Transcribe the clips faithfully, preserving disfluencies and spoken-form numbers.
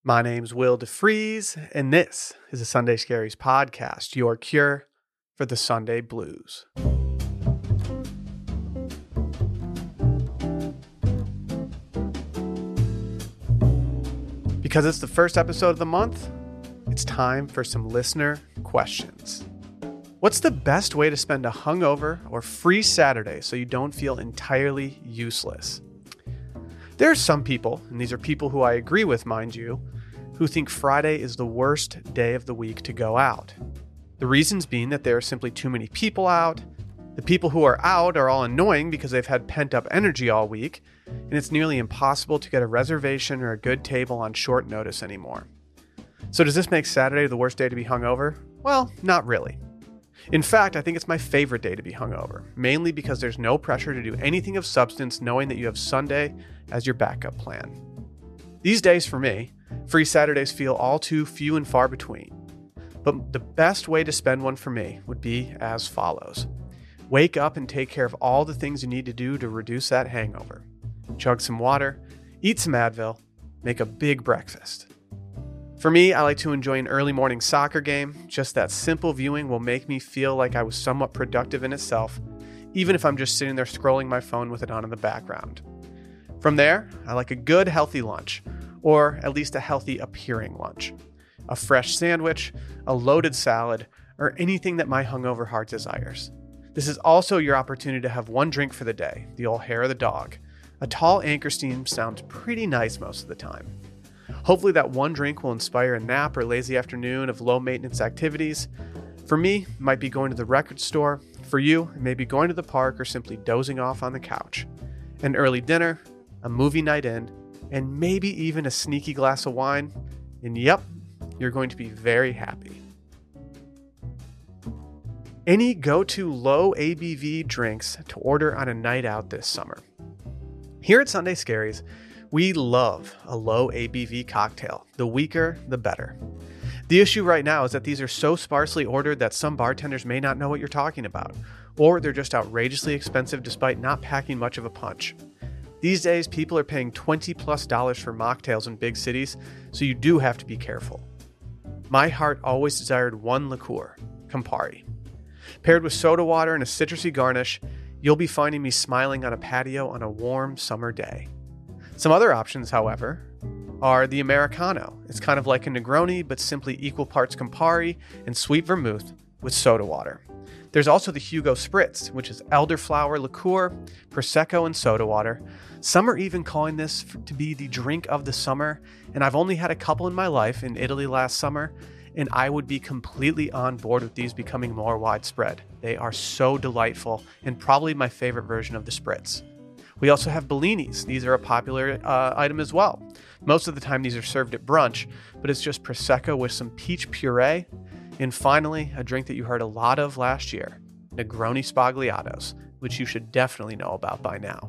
My name's Will DeFries, and this is the Sunday Scaries podcast, your cure for the Sunday blues. Because it's the first episode of the month, it's time for some listener questions. What's the best way to spend a hungover or free Saturday so you don't feel entirely useless? There are some people, and these are people who I agree with, mind you, who think Friday is the worst day of the week to go out. The reasons being that there are simply too many people out, the people who are out are all annoying because they've had pent-up energy all week, and it's nearly impossible to get a reservation or a good table on short notice anymore. So does this make Saturday the worst day to be hungover? Well, not really. In fact, I think it's my favorite day to be hungover, mainly because there's no pressure to do anything of substance knowing that you have Sunday as your backup plan. These days for me, free Saturdays feel all too few and far between. But the best way to spend one for me would be as follows. Wake up and take care of all the things you need to do to reduce that hangover. Chug some water, eat some Advil, make a big breakfast. For me, I like to enjoy an early morning soccer game. Just that simple viewing will make me feel like I was somewhat productive in itself, even if I'm just sitting there scrolling my phone with it on in the background. From there, I like a good healthy lunch, or at least a healthy appearing lunch. A fresh sandwich, a loaded salad, or anything that my hungover heart desires. This is also your opportunity to have one drink for the day, the old hair of the dog. A tall Anchorstein sounds pretty nice most of the time. Hopefully that one drink will inspire a nap or lazy afternoon of low-maintenance activities. For me, it might be going to the record store. For you, it may be going to the park or simply dozing off on the couch. An early dinner, a movie night in, and maybe even a sneaky glass of wine. And yep, you're going to be very happy. Any go-to low A B V drinks to order on a night out this summer? Here at Sunday Scaries, we love a low A B V cocktail. The weaker, the better. The issue right now is that these are so sparsely ordered that some bartenders may not know what you're talking about, or they're just outrageously expensive despite not packing much of a punch. These days, people are paying twenty plus dollars for mocktails in big cities, so you do have to be careful. My heart always desired one liqueur, Campari. Paired with soda water and a citrusy garnish, you'll be finding me smiling on a patio on a warm summer day. Some other options, however, are the Americano. It's kind of like a Negroni, but simply equal parts Campari and sweet vermouth with soda water. There's also the Hugo Spritz, which is elderflower liqueur, Prosecco, and soda water. Some are even calling this to be the drink of the summer, and I've only had a couple in my life in Italy last summer, and I would be completely on board with these becoming more widespread. They are so delightful, and probably my favorite version of the Spritz. We also have Bellinis. These are a popular uh, item as well. Most of the time these are served at brunch, but it's just Prosecco with some peach puree. And finally, a drink that you heard a lot of last year, Negroni Spagliatos, which you should definitely know about by now.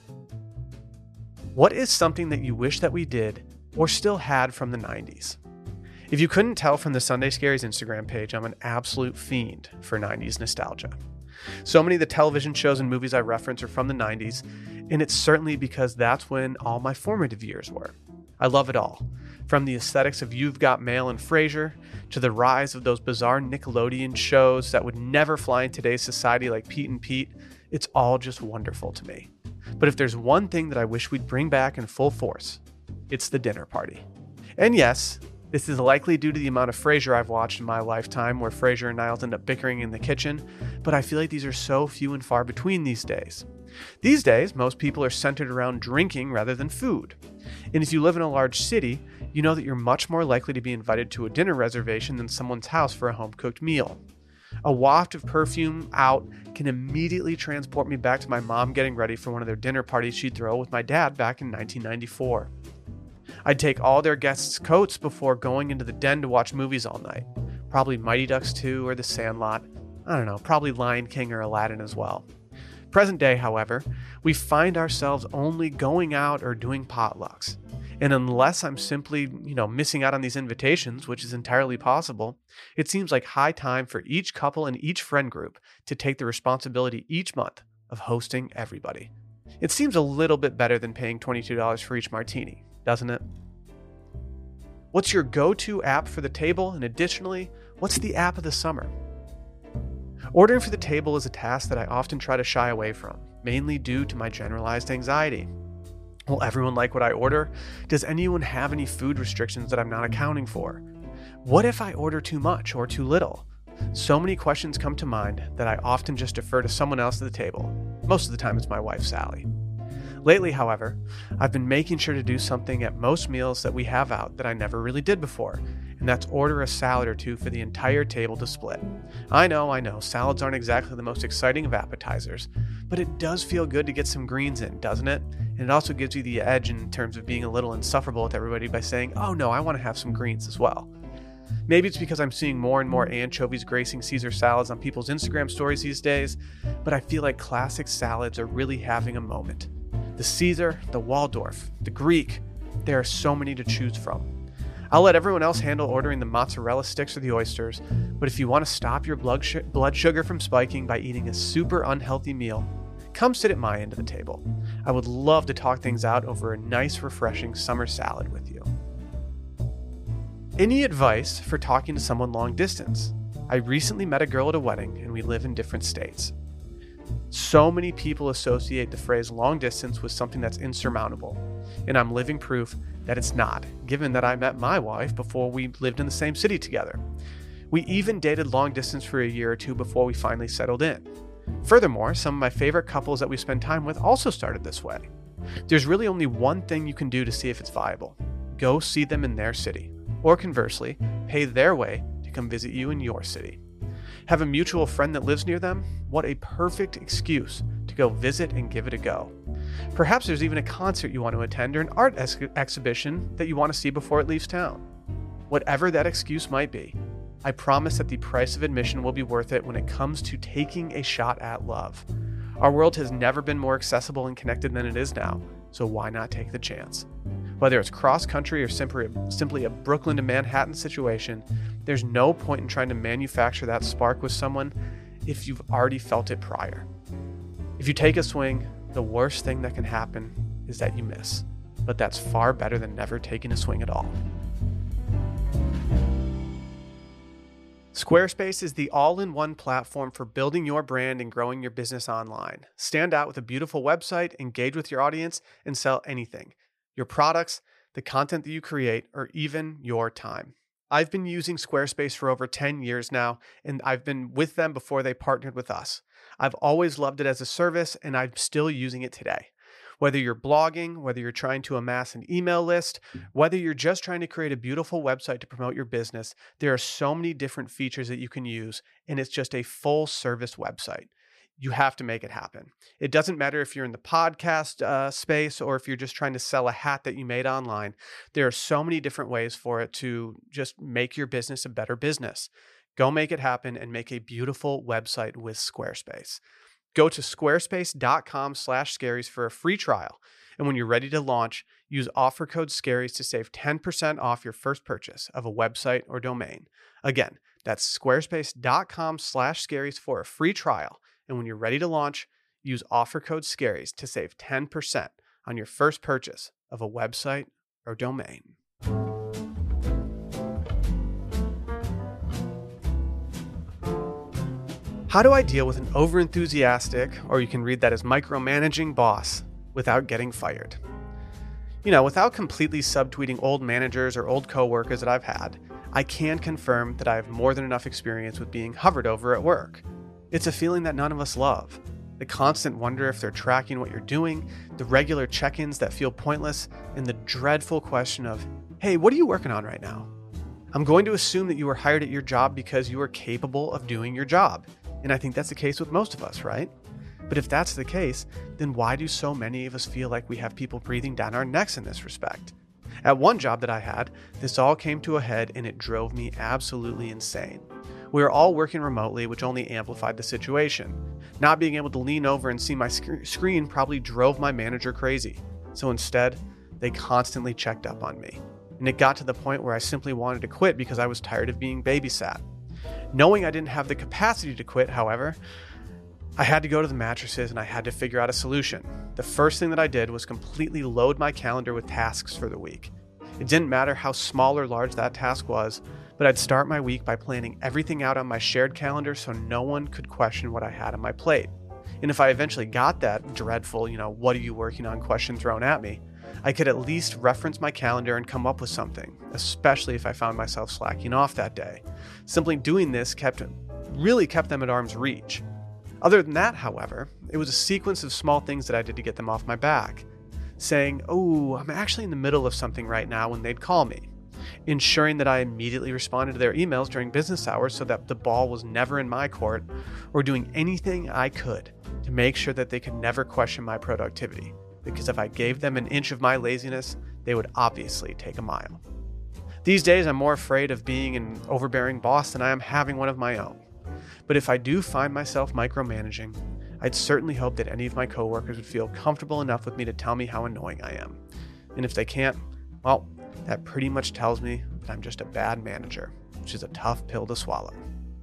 What is something that you wish that we did or still had from the nineties? If you couldn't tell from the Sunday Scaries Instagram page, I'm an absolute fiend for nineties nostalgia. So many of the television shows and movies I reference are from the nineties, and it's certainly because that's when all my formative years were. I love it all. From the aesthetics of You've Got Mail and Frasier, to the rise of those bizarre Nickelodeon shows that would never fly in today's society like Pete and Pete, it's all just wonderful to me. But if there's one thing that I wish we'd bring back in full force, it's the dinner party. And yes, this is likely due to the amount of Frasier I've watched in my lifetime, where Frasier and Niles end up bickering in the kitchen, but I feel like these are so few and far between these days. These days, most people are centered around drinking rather than food. And if you live in a large city, you know that you're much more likely to be invited to a dinner reservation than someone's house for a home-cooked meal. A waft of perfume out can immediately transport me back to my mom getting ready for one of their dinner parties she'd throw with my dad back in nineteen ninety-four. I'd take all their guests' coats before going into the den to watch movies all night. Probably Mighty Ducks two or The Sandlot. I don't know, probably Lion King or Aladdin as well. Present day, however, we find ourselves only going out or doing potlucks. And unless I'm simply, you know, missing out on these invitations, which is entirely possible, it seems like high time for each couple and each friend group to take the responsibility each month of hosting everybody. It seems a little bit better than paying twenty-two dollars for each martini, doesn't it? What's your go-to app for the table? And additionally, what's the app of the summer? Ordering for the table is a task that I often try to shy away from, mainly due to my generalized anxiety. Will everyone like what I order? Does anyone have any food restrictions that I'm not accounting for? What if I order too much or too little? So many questions come to mind that I often just defer to someone else at the table. Most of the time it's my wife, Sally. Lately, however, I've been making sure to do something at most meals that we have out that I never really did before, and that's order a salad or two for the entire table to split. I know, I know, salads aren't exactly the most exciting of appetizers, but it does feel good to get some greens in, doesn't it? And it also gives you the edge in terms of being a little insufferable with everybody by saying, oh no, I want to have some greens as well. Maybe it's because I'm seeing more and more anchovies gracing Caesar salads on people's Instagram stories these days, but I feel like classic salads are really having a moment. The Caesar, the Waldorf, the Greek, there are so many to choose from. I'll let everyone else handle ordering the mozzarella sticks or the oysters, but if you want to stop your blood, sh- blood sugar from spiking by eating a super unhealthy meal, come sit at my end of the table. I would love to talk things out over a nice, refreshing summer salad with you. Any advice for talking to someone long distance? I recently met a girl at a wedding and we live in different states. So many people associate the phrase long distance with something that's insurmountable, and I'm living proof that it's not, given that I met my wife before we lived in the same city together. We even dated long distance for a year or two before we finally settled in. Furthermore, some of my favorite couples that we spend time with also started this way. There's really only one thing you can do to see if it's viable. Go see them in their city, or conversely, pay their way to come visit you in your city. Have a mutual friend that lives near them? What a perfect excuse to go visit and give it a go. Perhaps there's even a concert you want to attend or an art ex- exhibition that you want to see before it leaves town. Whatever that excuse might be, I promise that the price of admission will be worth it when it comes to taking a shot at love. Our world has never been more accessible and connected than it is now, so why not take the chance? Whether it's cross-country or simply, simply a Brooklyn to Manhattan situation, there's no point in trying to manufacture that spark with someone if you've already felt it prior. If you take a swing, the worst thing that can happen is that you miss, but that's far better than never taking a swing at all. Squarespace is the all-in-one platform for building your brand and growing your business online. Stand out with a beautiful website, engage with your audience, and sell anything. Your products, the content that you create, or even your time. I've been using Squarespace for over ten years now, and I've been with them before they partnered with us. I've always loved it as a service, and I'm still using it today. Whether you're blogging, whether you're trying to amass an email list, whether you're just trying to create a beautiful website to promote your business, there are so many different features that you can use, and it's just a full service website. You have to make it happen. It doesn't matter if you're in the podcast uh, space or if you're just trying to sell a hat that you made online. There are so many different ways for it to just make your business a better business. Go make it happen and make a beautiful website with Squarespace. Go to squarespace.com slash scaries for a free trial. And when you're ready to launch, use offer code SCARIES to save ten percent off your first purchase of a website or domain. Again, that's squarespace.com slash scaries for a free trial. And when you're ready to launch, use offer code SCARIES to save ten percent on your first purchase of a website or domain. How do I deal with an overenthusiastic, or you can read that as micromanaging boss, without getting fired? You know, without completely subtweeting old managers or old coworkers that I've had, I can confirm that I have more than enough experience with being hovered over at work. It's a feeling that none of us love. The constant wonder if they're tracking what you're doing, the regular check-ins that feel pointless, and the dreadful question of, hey, what are you working on right now? I'm going to assume that you were hired at your job because you are capable of doing your job. And I think that's the case with most of us, right? But if that's the case, then why do so many of us feel like we have people breathing down our necks in this respect? At one job that I had, this all came to a head and it drove me absolutely insane. We were all working remotely, which only amplified the situation. Not being able to lean over and see my sc- screen probably drove my manager crazy. So instead, they constantly checked up on me. And it got to the point where I simply wanted to quit because I was tired of being babysat. Knowing I didn't have the capacity to quit, however, I had to go to the mattresses and I had to figure out a solution. The first thing that I did was completely load my calendar with tasks for the week. It didn't matter how small or large that task was, but I'd start my week by planning everything out on my shared calendar so no one could question what I had on my plate. And if I eventually got that dreadful, you know, what are you working on question thrown at me, I could at least reference my calendar and come up with something, especially if I found myself slacking off that day. Simply doing this kept really kept them at arm's reach. Other than that, however, it was a sequence of small things that I did to get them off my back. Saying, oh, I'm actually in the middle of something right now when they'd call me. Ensuring that I immediately responded to their emails during business hours so that the ball was never in my court, or doing anything I could to make sure that they could never question my productivity. Because if I gave them an inch of my laziness, they would obviously take a mile. These days, I'm more afraid of being an overbearing boss than I am having one of my own. But if I do find myself micromanaging, I'd certainly hope that any of my coworkers would feel comfortable enough with me to tell me how annoying I am. And if they can't, well, that pretty much tells me that I'm just a bad manager, which is a tough pill to swallow.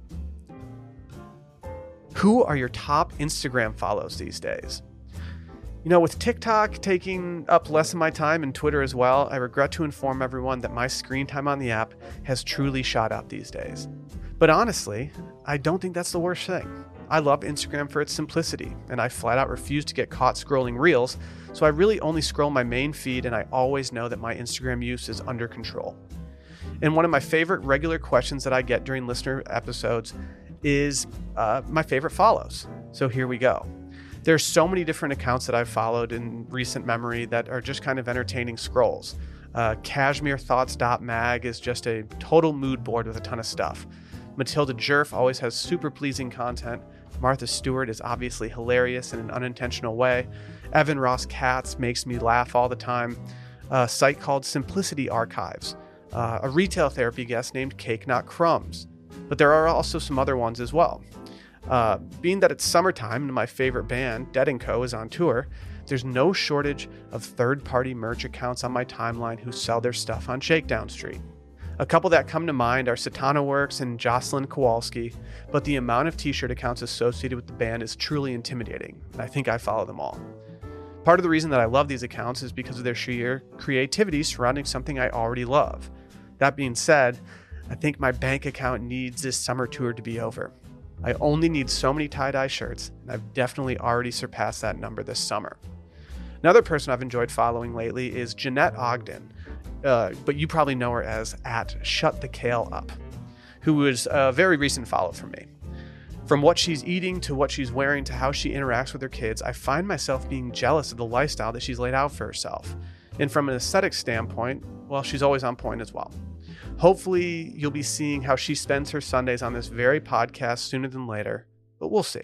Who are your top Instagram follows these days? You know, with TikTok taking up less of my time and Twitter as well, I regret to inform everyone that my screen time on the app has truly shot up these days. But honestly, I don't think that's the worst thing. I love Instagram for its simplicity, and I flat out refuse to get caught scrolling reels, so I really only scroll my main feed, and I always know that my Instagram use is under control. And one of my favorite regular questions that I get during listener episodes is uh, my favorite follows. So here we go. There's so many different accounts that I've followed in recent memory that are just kind of entertaining scrolls. Uh, Cashmere Thoughts dot mag is just a total mood board with a ton of stuff. Matilda Jerf always has super pleasing content. Martha Stewart is obviously hilarious in an unintentional way. Evan Ross Katz makes me laugh all the time. A site called Simplicity Archives. Uh, a retail therapy guest named Cake Not Crumbs. But there are also some other ones as well. Uh, being that it's summertime and my favorite band, Dead and Co, is on tour, there's no shortage of third-party merch accounts on my timeline who sell their stuff on Shakedown Street. A couple that come to mind are Satana Works and Jocelyn Kowalski, but the amount of t-shirt accounts associated with the band is truly intimidating, and I think I follow them all. Part of the reason that I love these accounts is because of their sheer creativity surrounding something I already love. That being said, I think my bank account needs this summer tour to be over. I only need so many tie-dye shirts, and I've definitely already surpassed that number this summer. Another person I've enjoyed following lately is Jeanette Ogden, uh, but you probably know her as at Shut the Kale Up, who was a very recent follow for me. From what she's eating to what she's wearing to how she interacts with her kids, I find myself being jealous of the lifestyle that she's laid out for herself. And from an aesthetic standpoint, well, she's always on point as well. Hopefully, you'll be seeing how she spends her Sundays on this very podcast sooner than later, but we'll see.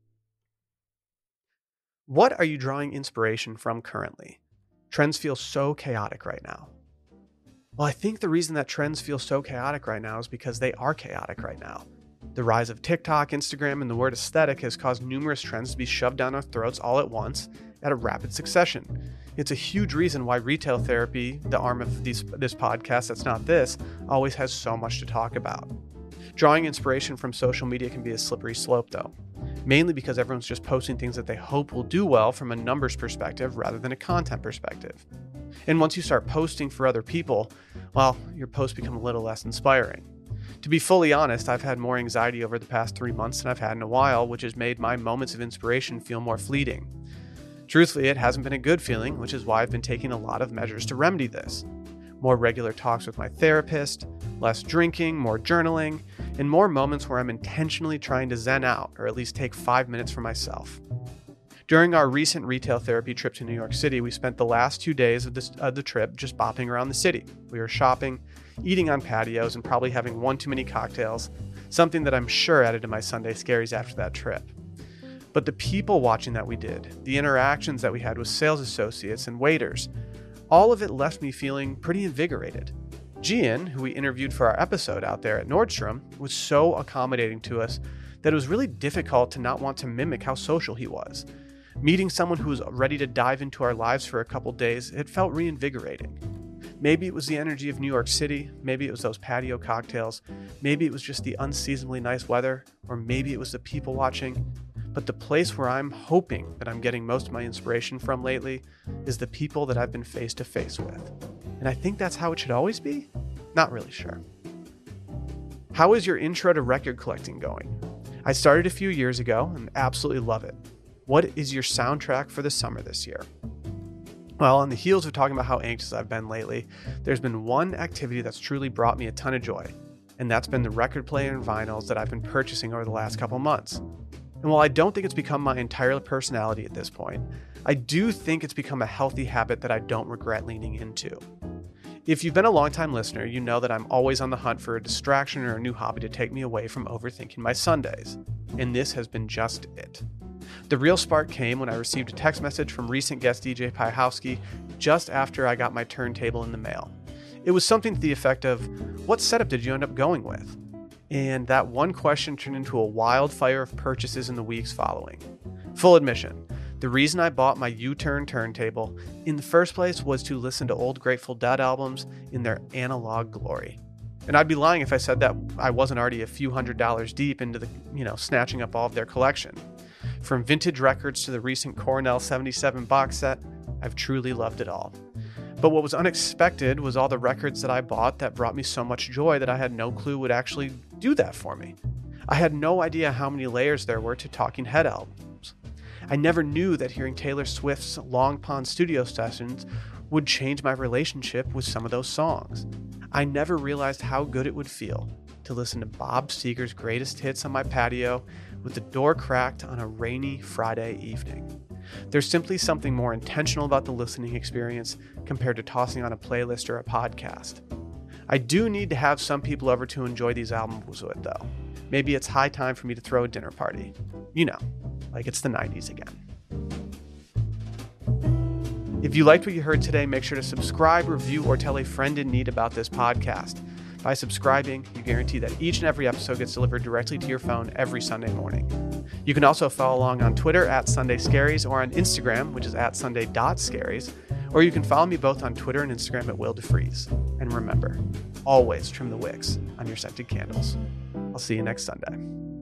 What are you drawing inspiration from currently? Trends feel so chaotic right now. Well, I think the reason that trends feel so chaotic right now is because they are chaotic right now. The rise of TikTok, Instagram, and the word aesthetic has caused numerous trends to be shoved down our throats all at once at a rapid succession. It's a huge reason why retail therapy, the arm of these, this podcast that's not this, always has so much to talk about. Drawing inspiration from social media can be a slippery slope, though, mainly because everyone's just posting things that they hope will do well from a numbers perspective rather than a content perspective. And once you start posting for other people, well, your posts become a little less inspiring. To be fully honest, I've had more anxiety over the past three months than I've had in a while, which has made my moments of inspiration feel more fleeting. Truthfully, it hasn't been a good feeling, which is why I've been taking a lot of measures to remedy this. More regular talks with my therapist, less drinking, more journaling, and more moments where I'm intentionally trying to zen out, or at least take five minutes for myself. During our recent retail therapy trip to New York City, we spent the last two days of, this, of the trip just bopping around the city. We were shopping, eating on patios, and probably having one too many cocktails, something that I'm sure added to my Sunday scaries after that trip. But the people watching that we did, the interactions that we had with sales associates and waiters, all of it left me feeling pretty invigorated. Gian, who we interviewed for our episode out there at Nordstrom, was so accommodating to us that it was really difficult to not want to mimic how social he was. Meeting someone who was ready to dive into our lives for a couple days, it felt reinvigorating. Maybe it was the energy of New York City, maybe it was those patio cocktails, maybe it was just the unseasonably nice weather, or maybe it was the people watching. But the place where I'm hoping that I'm getting most of my inspiration from lately is the people that I've been face to face with. And I think that's how it should always be. Not really sure. How is your intro to record collecting going? I started a few years ago and absolutely love it. What is your soundtrack for the summer this year? Well, on the heels of talking about how anxious I've been lately, there's been one activity that's truly brought me a ton of joy, and that's been the record player and vinyls that I've been purchasing over the last couple months. And while I don't think it's become my entire personality at this point, I do think it's become a healthy habit that I don't regret leaning into. If you've been a longtime listener, you know that I'm always on the hunt for a distraction or a new hobby to take me away from overthinking my Sundays, and this has been just it. The real spark came when I received a text message from recent guest D J Piehowski just after I got my turntable in the mail. It was something to the effect of, what setup did you end up going with? And that one question turned into a wildfire of purchases in the weeks following. Full admission, the reason I bought my U-Turn turntable in the first place was to listen to old Grateful Dead albums in their analog glory. And I'd be lying if I said that I wasn't already a few hundred dollars deep into the, you know, snatching up all of their collection. From vintage records to the recent Cornell seventy-seven box set, I've truly loved it all. But what was unexpected was all the records that I bought that brought me so much joy that I had no clue would actually do that for me. I had no idea how many layers there were to Talking Head albums. I never knew that hearing Taylor Swift's Long Pond studio sessions would change my relationship with some of those songs. I never realized how good it would feel to listen to Bob Seger's greatest hits on my patio with the door cracked on a rainy Friday evening. There's simply something more intentional about the listening experience compared to tossing on a playlist or a podcast. I do need to have some people over to enjoy these albums with, though. Maybe it's high time for me to throw a dinner party. You know, like it's the nineties again. If you liked what you heard today, make sure to subscribe, review, or tell a friend in need about this podcast. By subscribing, you guarantee that each and every episode gets delivered directly to your phone every Sunday morning. You can also follow along on Twitter at Sunday Scaries or on Instagram, which is at Sunday dot Scaries, or you can follow me both on Twitter and Instagram at Will DeFries. And remember, always trim the wicks on your scented candles. I'll see you next Sunday.